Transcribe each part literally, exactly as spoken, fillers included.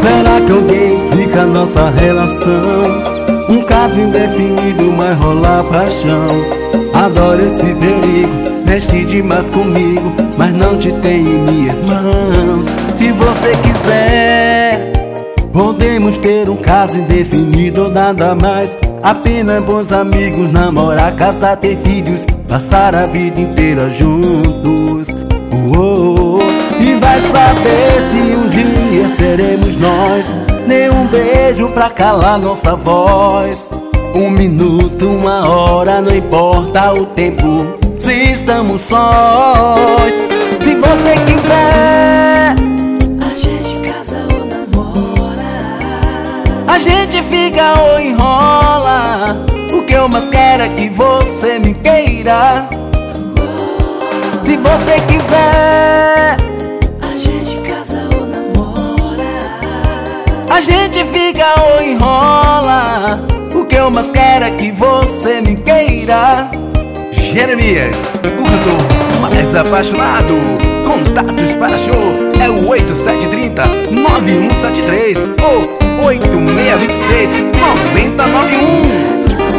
Será que alguém explica a nossa relação? Um caso indefinido, mas rola paixão. Adoro esse perigo, mexe demais comigo, mas não te tenho em minhas mãos. Se você quiser, podemos ter um caso indefinido ou nada mais. Apenas bons amigos, namorar, casar, ter filhos, passar a vida inteira juntos. Uou. E vai saber se um dia seremos nós. Nenhum beijo pra calar nossa voz. Um minuto, uma hora, não importa o tempo, se estamos sós. Se você quiser, a gente casa ou namora. a gente fica ou enrola. O que eu mais quero é que você me queira. Se você quiser, A gente casa ou namora. a gente fica ou enrola. O que eu mais quero é que você me queira. Jeremias, o cantor mais apaixonado. Contatos para show é o oito sete três zero, nove um sete três ou oito seis dois seis, nove zero nove um.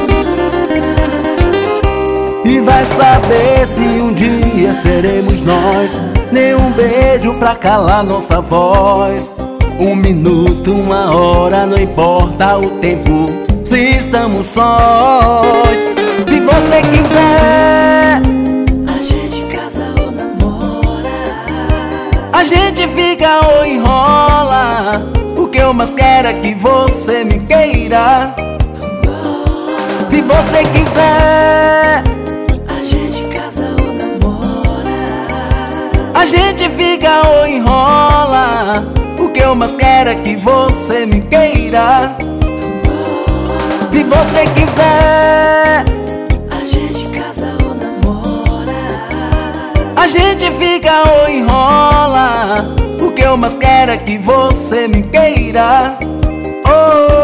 E vai saber se um dia seremos nós. Nenhum beijo pra calar nossa voz. Um minuto, uma hora, não importa o tempo, se estamos sós. Se você quiser, A gente casa ou namora. a gente fica ou enrola. O que eu mais quero é que você me queira. Se você quiser, A gente casa ou namora. a gente fica ou enrola. O que eu mais quero é que você me queira. Se você quiser, A gente casa ou namora. a gente fica ou enrola. O que eu mais quero é que você me queira. Oh.